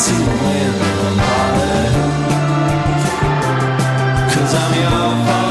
to win the lottery. 'Cause I'm your father.